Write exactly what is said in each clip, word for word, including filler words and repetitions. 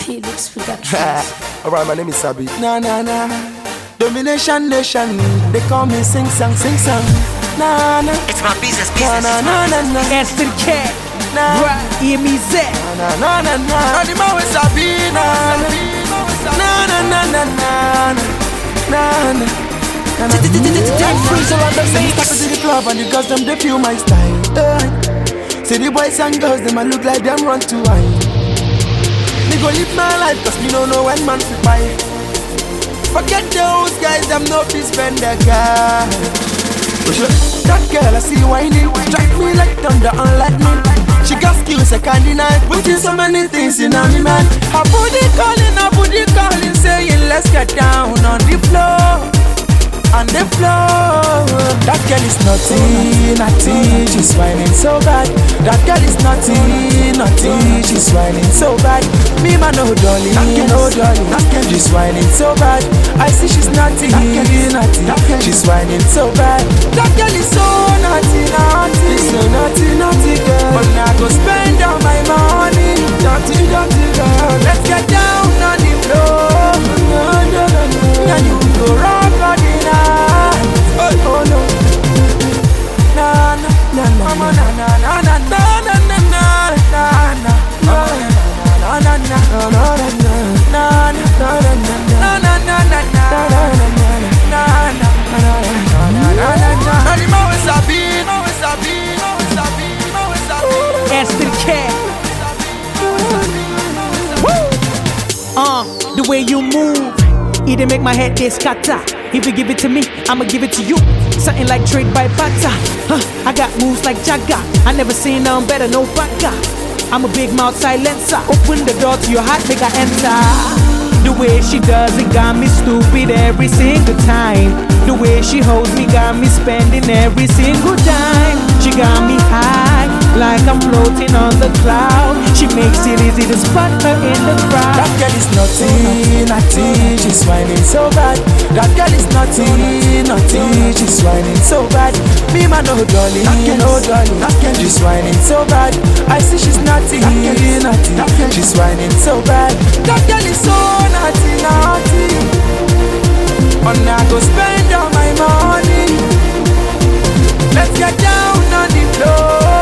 Felix Productions. Alright, my name is Sabi. Na na na. Domination Nation. They call me sing song, sing song. Na na. It's my business, Na business. na na na na. Answer the cat. Na Right, hear me say. na na na na. And the man with Sabi. Na na na na na na na na. Freeze around the same step to the club and the girls them they feel my style. Uh, see the boys and girls them I look like them run to wine. Me go live my life cause me don't know when man to buy. Forget those guys them no fee spend their car. That girl I see whining, drive me like thunder and lightning. She got skills I can't deny, putting so many things in her me man. Her booty calling, her booty calling, saying let's get down on the floor. On the floor. That girl is naughty, naughty. She's whining so bad. That girl is naughty, naughty. She's whining so bad. Me man no dolly, no dolly. She's whining so bad. I see she's naughty, naughty. She's whining so bad. That girl is so naughty, naughty. So naughty, naughty girl. But now I go spend all my money. Naughty, naughty girl. Let's get down on the floor. No, no, no, no. Can you go rock on the night? Oh no. Na na na na na na na na na na na na na na na na Answer the cat. Uh, the way you move, it didn't make my head get scatter. If you give it to me, I'ma give it to you. Something like trade by butter. Huh, I got moves like Jagga. I never seen none better, no baka. I'm a big mouth silencer. Open the door to your heart, make her enter. The way she does it got me stupid every single time. The way she holds me got me spending every single dime. She got me high, like I'm floating on the cloud. She makes it easy to spot her in the crowd. That girl is naughty, naughty. She's whining so bad. That girl is naughty, naughty. She's whining so bad. Me man no dolly, no dolly. She's whining so bad. I see she's naughty, naughty. She's whining so bad. That girl is so naughty, naughty. And I go spend all my money. Let's get down on the floor.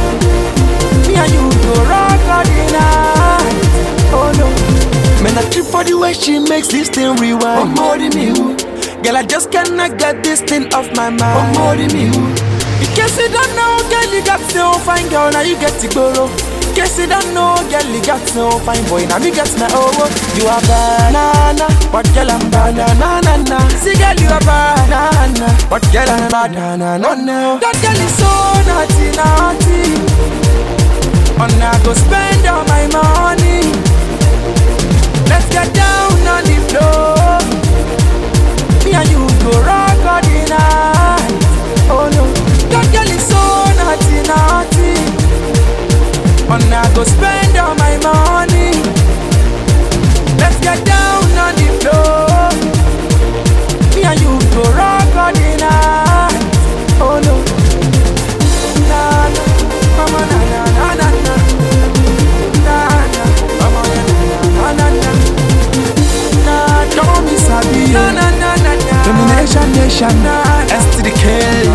Me and you go rock all the night. Oh no. Man, I trip for the way she makes this thing rewind. Oh, more than me, who? Girl, I just cannot get this thing off my mind. Oh, more than me, who? In case you don't know, girl, you got no fine girl, now you get to borrow. In case you don't know, girl, you got no fine boy, now me get my over. You are banana, but girl, I'm banana, na na. See, girl, you are banana, but girl, I'm banana, no no. That girl is so naughty, naughty. And I go spend all my money. Let's get down on the floor. Me and you go rock all the night. Oh no. That girl is so naughty, naughty. And I go spend all my money. Let's get down on the floor. Me and you go rock all the night. Oh no. Na na, mama na na na na na. Na na, mama na na na na. Na, call me Sabi. Na na na na na. Domination Nation. S to the K.